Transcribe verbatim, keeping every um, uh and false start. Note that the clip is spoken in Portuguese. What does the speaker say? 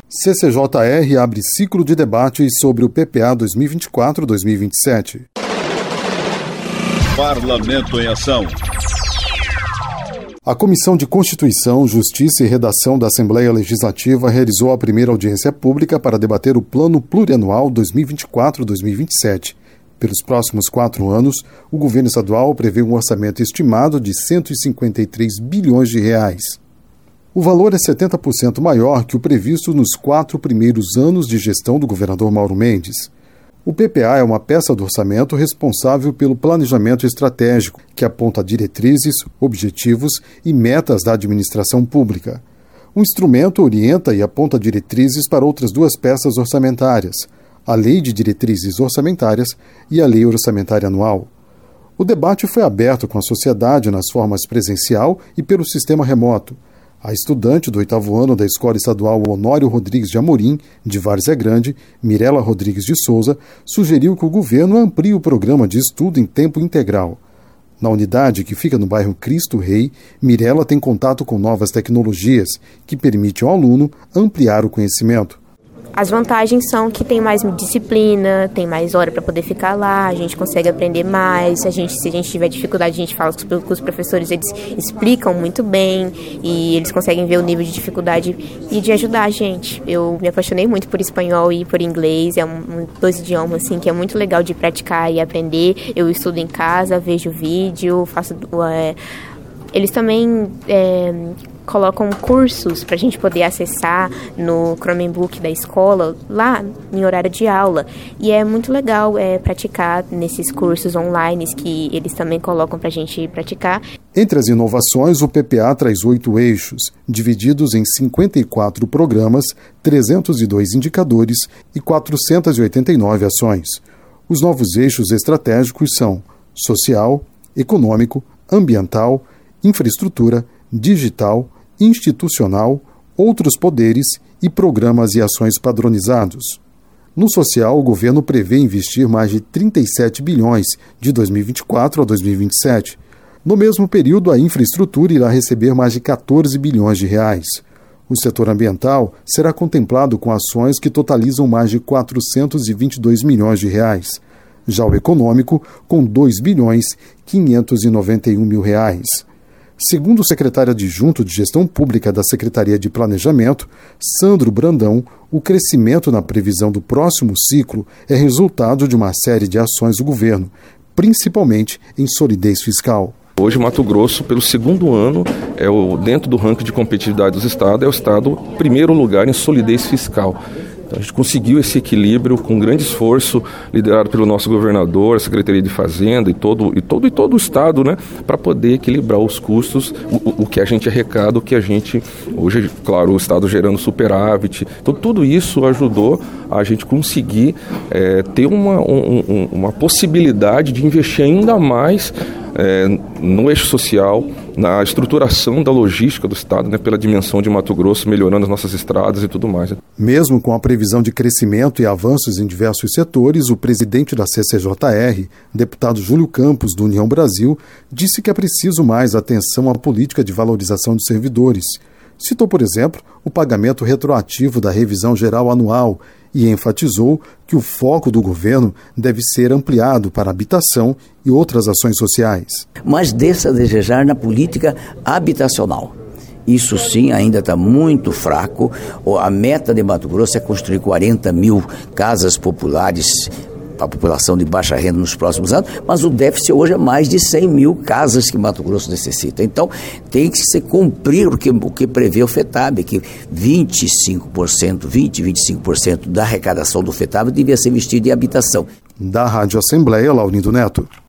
C C J R abre ciclo de debates sobre o P P A dois mil e vinte e quatro a dois mil e vinte e sete. Parlamento em Ação. A Comissão de Constituição, Justiça e Redação da Assembleia Legislativa realizou a primeira audiência pública para debater o Plano Plurianual dois mil e vinte e quatro a dois mil e vinte e sete. Pelos próximos quatro anos, o governo estadual prevê um orçamento estimado de cento e cinquenta e três bilhões de reais. O valor é setenta por cento maior que o previsto nos quatro primeiros anos de gestão do governador Mauro Mendes. O P P A é uma peça do orçamento responsável pelo planejamento estratégico, que aponta diretrizes, objetivos e metas da administração pública. O instrumento orienta e aponta diretrizes para outras duas peças orçamentárias, a Lei de Diretrizes Orçamentárias e a Lei Orçamentária Anual. O debate foi aberto com a sociedade nas formas presencial e pelo sistema remoto. A estudante do oitavo ano da Escola Estadual Honório Rodrigues de Amorim, de Várzea Grande, Mirela Rodrigues de Souza, sugeriu que o governo amplie o programa de estudo em tempo integral. Na unidade, que fica no bairro Cristo Rei, Mirela tem contato com novas tecnologias que permitem ao aluno ampliar o conhecimento. As vantagens são que tem mais disciplina, tem mais hora para poder ficar lá, a gente consegue aprender mais, a gente, se a gente tiver dificuldade, a gente fala com os professores, eles explicam muito bem e eles conseguem ver o nível de dificuldade e de ajudar a gente. Eu me apaixonei muito por espanhol e por inglês, é um, um, dois idiomas assim, que é muito legal de praticar e aprender. Eu estudo em casa, vejo vídeo, faço... É, eles também... É, colocam cursos para a gente poder acessar no Chromebook da escola, lá em horário de aula. E é muito legal é, praticar nesses cursos online que eles também colocam para a gente praticar. Entre as inovações, o P P A traz oito eixos, divididos em cinquenta e quatro programas, trezentos e dois indicadores e quatrocentas e oitenta e nove ações. Os novos eixos estratégicos são social, econômico, ambiental, infraestrutura, digital, institucional, outros poderes e programas e ações padronizados. No social, o governo prevê investir mais de trinta e sete bilhões de dois mil e vinte e quatro a dois mil e vinte e sete. No mesmo período, a infraestrutura irá receber mais de quatorze bilhões de reais. O setor ambiental será contemplado com ações que totalizam mais de quatrocentos e vinte e dois milhões de reais. Já o econômico, com dois bilhões quinhentos e noventa e um mil reais. Segundo o secretário adjunto de Gestão Pública da Secretaria de Planejamento, Sandro Brandão, o crescimento na previsão do próximo ciclo é resultado de uma série de ações do governo, principalmente em solidez fiscal. Hoje, Mato Grosso, pelo segundo ano, é o, dentro do ranking de competitividade dos estados, é o estado primeiro lugar em solidez fiscal. Então, a gente conseguiu esse equilíbrio com grande esforço, liderado pelo nosso governador, a Secretaria de Fazenda e todo, e todo, e todo o Estado, né, para poder equilibrar os custos, o, o que a gente arrecada, o que a gente, hoje, claro, o Estado gerando superávit. Então, tudo isso ajudou a gente conseguir é, ter uma, um, uma possibilidade de investir ainda mais É, no eixo social, na estruturação da logística do Estado, né, pela dimensão de Mato Grosso, melhorando as nossas estradas e tudo mais. Mesmo com a previsão de crescimento e avanços em diversos setores, o presidente da C C J R, deputado Júlio Campos, do União Brasil, disse que é preciso mais atenção à política de valorização dos servidores. Citou, por exemplo, o pagamento retroativo da revisão geral anual e enfatizou que o foco do governo deve ser ampliado para habitação e outras ações sociais. Mas deixa a desejar na política habitacional. Isso sim ainda está muito fraco. A meta de Mato Grosso é construir quarenta mil casas populares para a população de baixa renda nos próximos anos, mas o déficit hoje é mais de cem mil casas que Mato Grosso necessita. Então, tem que se cumprir o que, o que prevê o FETAB, que vinte e cinco por cento, vinte, vinte e cinco por cento da arrecadação do FETAB devia ser investido em habitação. Da Rádio Assembleia, Laurindo Neto.